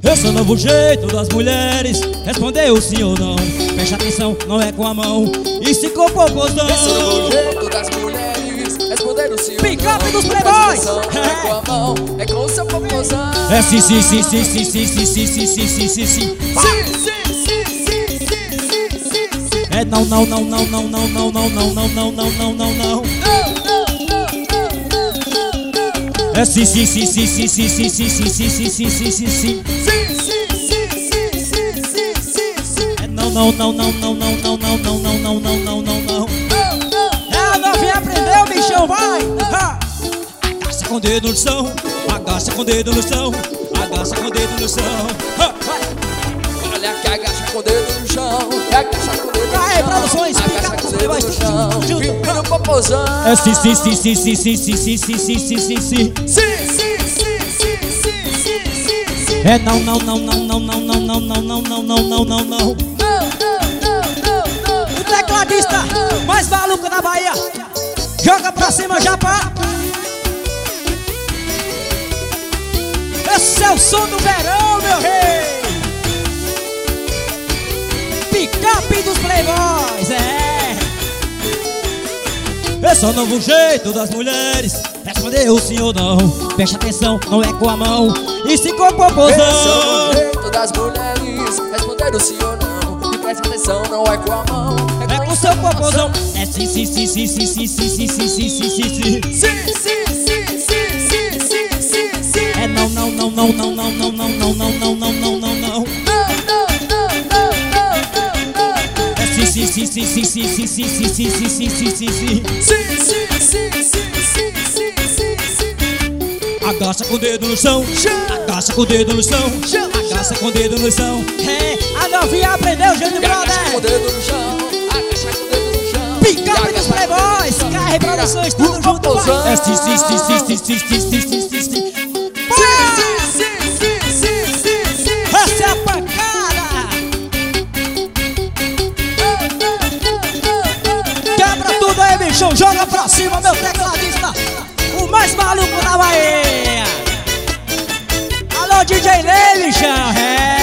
Esse é o novo jeito das mulheres respondeu sim ou não. Preste atenção, não é com a mão. E se com popozão. Esse é o novo jeito das mulheres responderam sim ou não. Pick-up dos playboys. Não é com a mão, é com o seu popozão. É sim, sim, sim, sim, sim, sim, sim, sim, sim, sim, sim, sim, sim. É não, não, não, não, não, não, não, não, não, não, não, não, não, não, não. É sim, sim, sim, sim, sim, sim, sim, sim, sim, sim, sim, sim, sim, sim, sim. É não, não, não, não, não, não, não, não, não, não, não, não, não, não, não. É a novinha aprendeu, bichão, vai! Agacha com o dedo no chão, agacha com o dedo no chão, agacha com o dedo no chão. Olha que agacha com o dedo no chão, agacha com o dedo no chão. Aí, produções, agacha com o dedo no chão, pipi no popozão. É sim, sim, sim, sim, sim, sim, sim, sim, sim, sim, sim, sim, sim. É não, não, não, não, não, não, não, não, não, não, não, não, não, não, não. O tecladista mais maluco da Bahia, joga pra cima, Japa. Esse é o som do verão, meu rei. Pick-up dos playboys, é. Esse é o novo jeito das mulheres respondeu sim ou não. Preste atenção, não é com a mão. E se com popozão. Esse é o novo jeito das mulheres responderam sim ou não. E preste atenção, não é com a mão, É com seu popozão. É sim, sim, sim, sim, sim, sim, sim, sim, sim, sim, sim, sim, sim. É não, não, não, não, não, não, não, não, não, não, não, não, não, não, não. É sim, sim, sim, sim, sim, sim, sim, sim, sim, sim, sim, sim, sim, sim. Agacha com o dedo no chão, agacha com o dedo no chão, agacha com o dedo no chão. É, a novinha aprendeu, gente, Agacha com o brother. dedo no chão, agacha com o dedo no chão. Pick-up dos playboys, carre produções, tudo junto, vai. É sim, sim, sim, sim, sim, sim, sim, sim, sim, sim, sim. Essa é a pancada. Quebra tudo aí, bichão, joga pra cima, meu tecladista, o mais maluco da Bahia. Alô, DJ Lê, bichão, é.